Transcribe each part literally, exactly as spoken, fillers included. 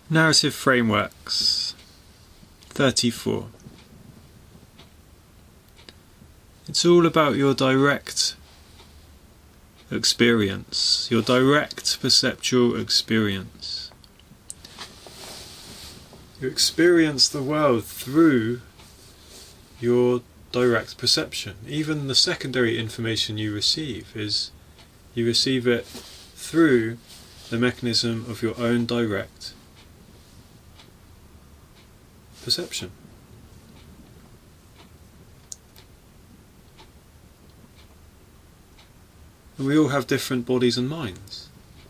Narrative frameworks. thirty-four. It's all about your direct experience, your direct perceptual experience. You experience the world through your direct perception. Even the secondary information you receive is, you receive it through the mechanism of your own direct perception. And we all have different bodies and minds.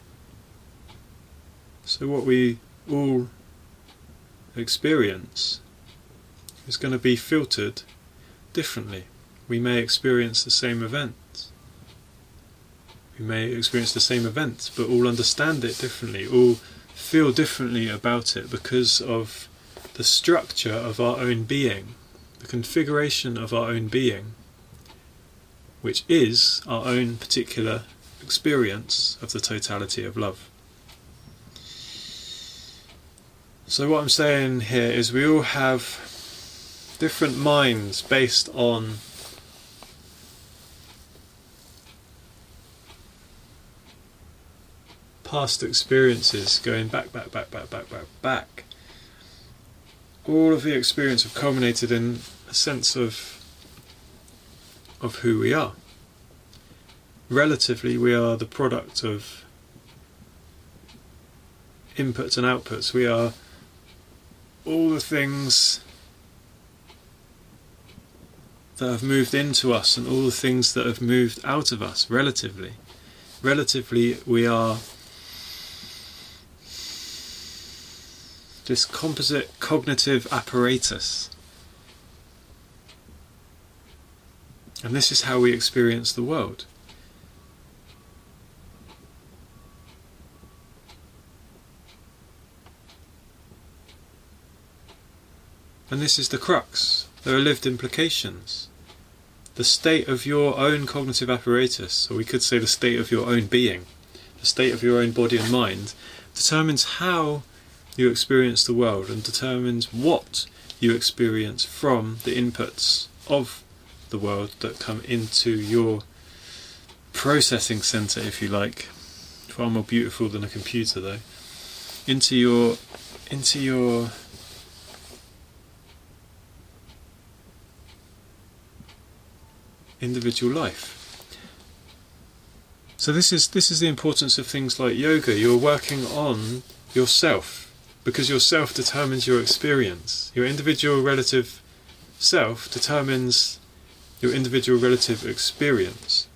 So what we all experience is going to be filtered differently. We may experience the same event. We may experience the same event, but all understand it differently, all feel differently about it because of the structure of our own being, the configuration of our own being, which is our own particular experience of the totality of love. So what I'm saying here is we all have different minds based on past experiences, going back, back, back, back, back, back, back. All of the experience have culminated in a sense of of who we are. Relatively, we are the product of inputs and outputs. We are all the things that have moved into us and all the things that have moved out of us, relatively. Relatively, we are this composite cognitive apparatus. And this is how we experience the world. And this is the crux. There are lived implications. The state of your own cognitive apparatus, or we could say the state of your own being, the state of your own body and mind, determines how you experience the world and determines what you experience from the inputs of the world that come into your processing centre, if you like. Far more beautiful than a computer, though. Into your, into your individual life. So this is this is the importance of things like yoga. You're working on yourself, because yourself determines your experience. Your individual relative self determines your individual relative experience.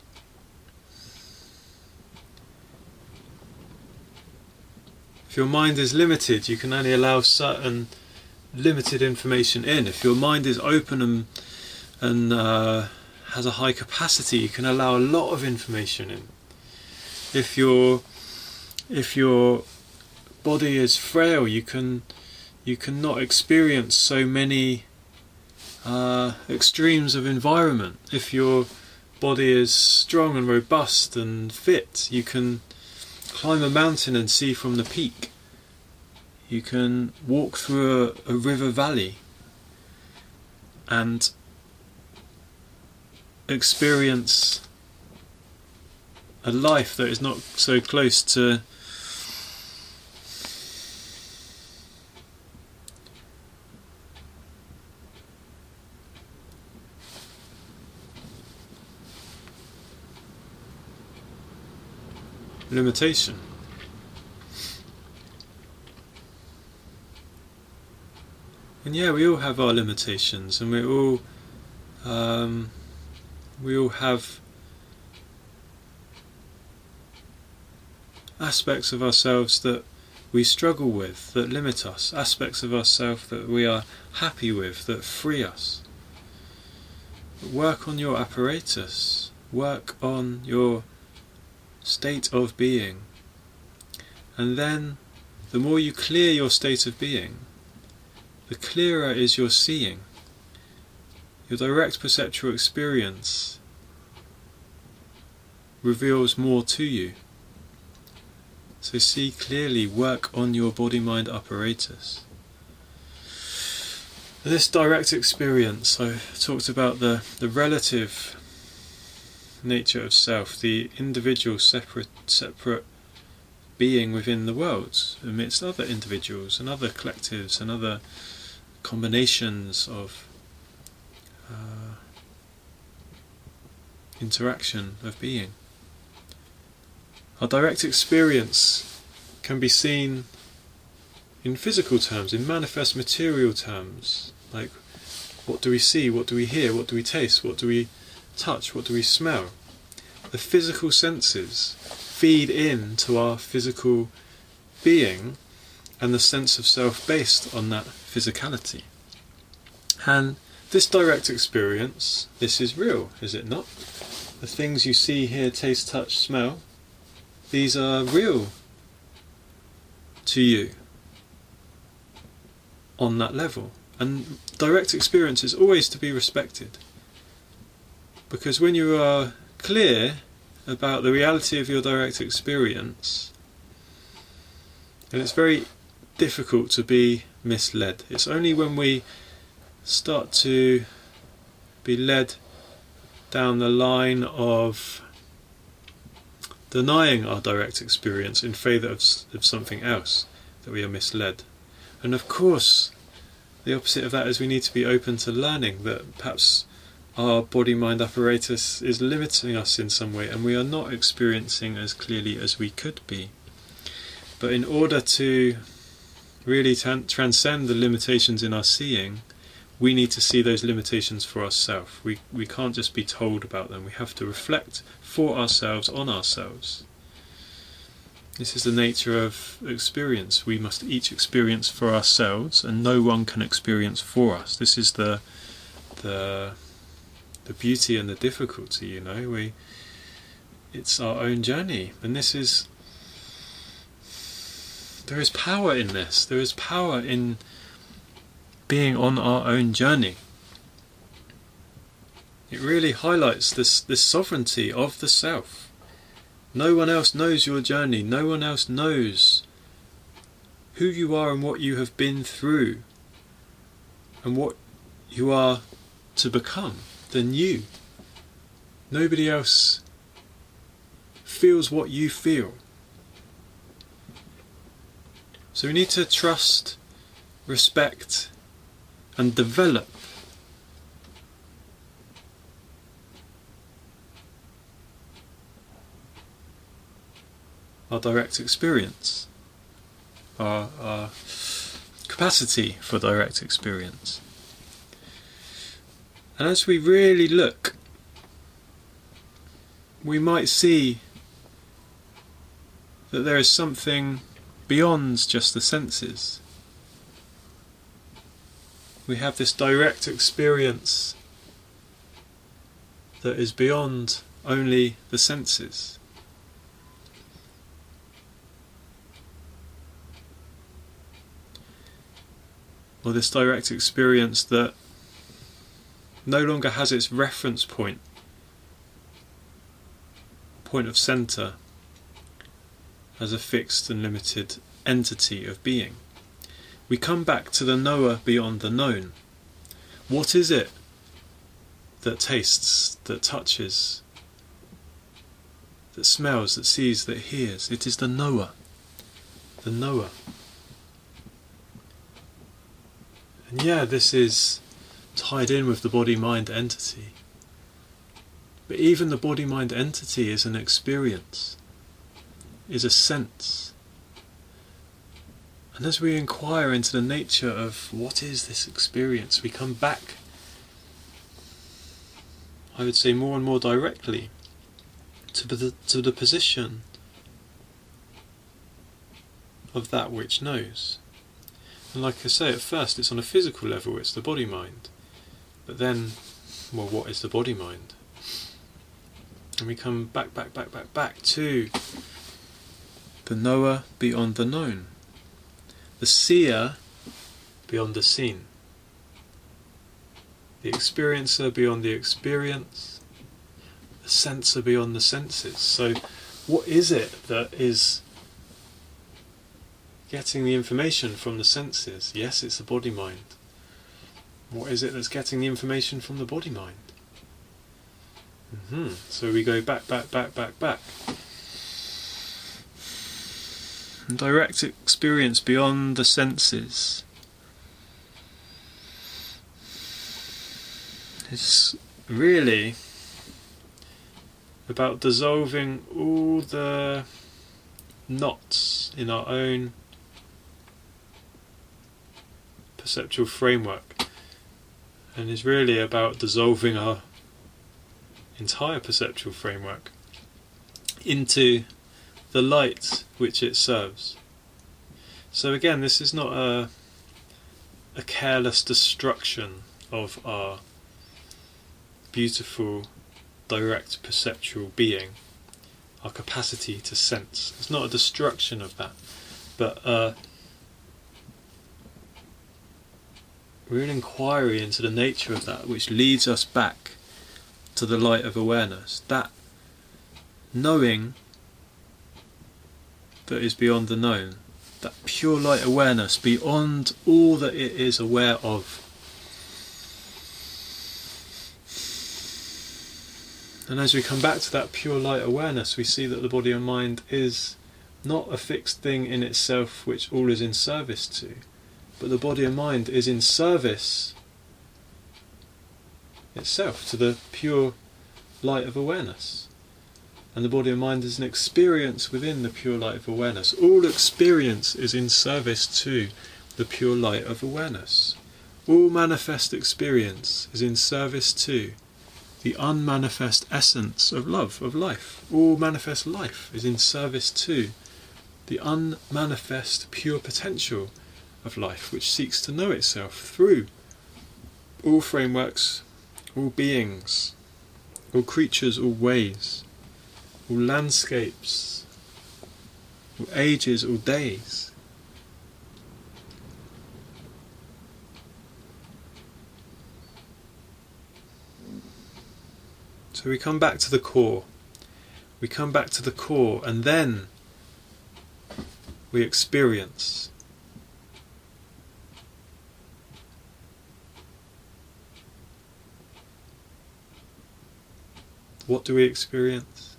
If your mind is limited, you can only allow certain limited information in. If your mind is open and and uh, has a high capacity, you can allow a lot of information in. If your if your body is frail, you can you cannot experience so many uh, extremes of environment. If your body is strong and robust and fit, you can climb a mountain and see from the peak. You can walk through a, a river valley and experience a life that is not so close to limitation. And yeah, we all have our limitations, and we all um, we all have aspects of ourselves that we struggle with, that limit us, aspects of ourselves that we are happy with, that free us. But work on your apparatus, work on your state of being, and then the more you clear your state of being, the clearer is your seeing. Your direct perceptual experience reveals more to you. So see clearly, work on your body-mind apparatus. This direct experience, I talked about the, the relative nature of self, the individual separate separate being within the world, amidst other individuals and other collectives and other combinations of uh, interaction of being. Our direct experience can be seen in physical terms, in manifest material terms, like what do we see, what do we hear, what do we taste, what do we touch, what do we smell. The physical senses feed into our physical being and the sense of self based on that physicality. And this direct experience, this is real, is it not? The things you see, hear, taste, touch, smell, these are real to you on that level. And direct experience is always to be respected, because when you are clear about the reality of your direct experience, then it's very difficult to be misled. It's only when we start to be led down the line of denying our direct experience in favour of, of something else that we are misled. And of course, the opposite of that is we need to be open to learning that perhaps our body-mind apparatus is limiting us in some way and we are not experiencing as clearly as we could be. But in order to really t- transcend the limitations in our seeing, we need to see those limitations for ourselves. We, we can't just be told about them. We have to reflect for ourselves on ourselves. This is the nature of experience. We must each experience for ourselves, and no one can experience for us. This is the the the beauty and the difficulty, you know. We it's our own journey, and this is there is power in this. There is power in being on our own journey. It really highlights this this sovereignty of the self. No one else knows your journey. No one else knows who you are and what you have been through and what you are to become than you. Nobody else feels what you feel. So we need to trust, respect, and develop our direct experience, our, our capacity for direct experience. And as we really look, we might see that there is something beyond just the senses. We have this direct experience that is beyond only the senses. Or this direct experience that no longer has its reference point, point of centre, as a fixed and limited entity of being. We come back to the knower beyond the known. What is it that tastes, that touches, that smells, that sees, that hears? It is the knower. The knower. And yeah, this is tied in with the body-mind entity. But even the body-mind entity is an experience, is a sense. And as we inquire into the nature of what is this experience, we come back, I would say, more and more directly to the, to the position of that which knows. And like I say, at first it's on a physical level, it's the body-mind. But then, well, what is the body-mind? And we come back, back, back, back, back to the knower beyond the known. The seer beyond the seen. The experiencer beyond the experience. The senser beyond the senses. So what is it that is getting the information from the senses? Yes, it's the body-mind. What is it that's getting the information from the body-mind? Mm-hmm. So we go back, back, back, back, back. And direct experience beyond the senses is really about dissolving all the knots in our own perceptual framework, and is really about dissolving our entire perceptual framework into the light which it serves. So again, this is not a, a careless destruction of our beautiful, direct perceptual being, our capacity to sense. It's not a destruction of that, but a real inquiry into the nature of that, which leads us back to the light of awareness, that knowing that is beyond the known, that pure light awareness beyond all that it is aware of. And as we come back to that pure light awareness, we see that the body and mind is not a fixed thing in itself which all is in service to, but the body and mind is in service itself to the pure light of awareness. And the body and mind is an experience within the pure light of awareness. All experience is in service to the pure light of awareness. All manifest experience is in service to the unmanifest essence of love, of life. All manifest life is in service to the unmanifest pure potential of life, which seeks to know itself through all frameworks, all beings, all creatures, all ways, all landscapes, all ages, all days. So we come back to the core. We come back to the core, and then we experience. What do we experience?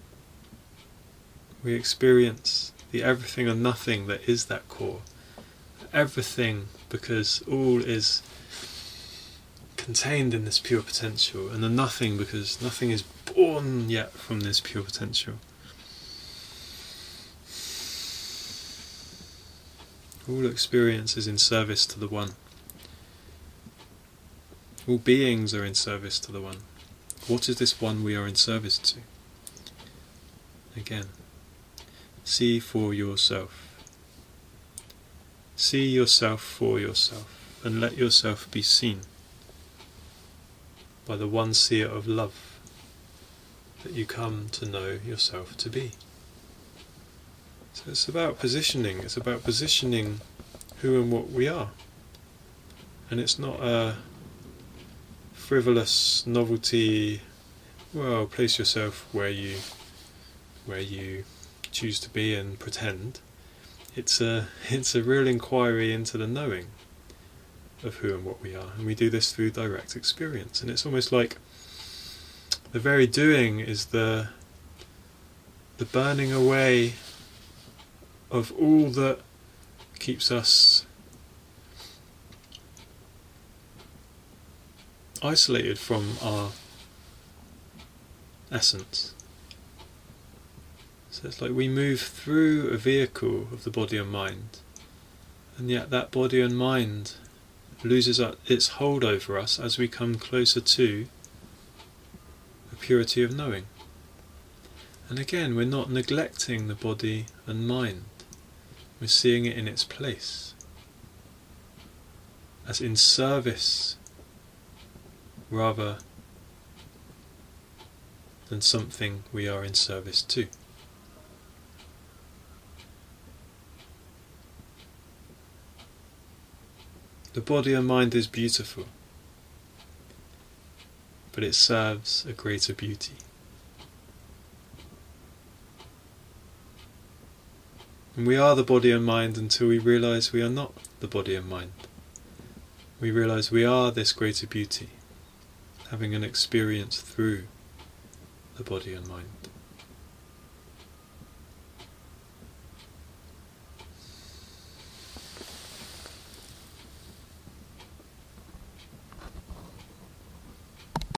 We experience the everything and nothing that is that core. Everything, because all is contained in this pure potential, and the nothing, because nothing is born yet from this pure potential. All experience is in service to the One. All beings are in service to the One. What is this One we are in service to? Again, see for yourself. See yourself for yourself, and let yourself be seen by the one seer of love that you come to know yourself to be. So it's about positioning, it's about positioning who and what we are. And it's not a frivolous novelty, well, place yourself where you where you choose to be and pretend. It's a it's a real inquiry into the knowing of who and what we are, and we do this through direct experience. And it's almost like the very doing is the the burning away of all that keeps us isolated from our essence. So it's like we move through a vehicle of the body and mind, and yet that body and mind loses its hold over us as we come closer to the purity of knowing. And again, we're not neglecting the body and mind, we're seeing it in its place, as in service rather than something we are in service to. The body and mind is beautiful, but it serves a greater beauty. And we are the body and mind until we realise we are not the body and mind. We realise we are this greater beauty, having an experience through the body and mind.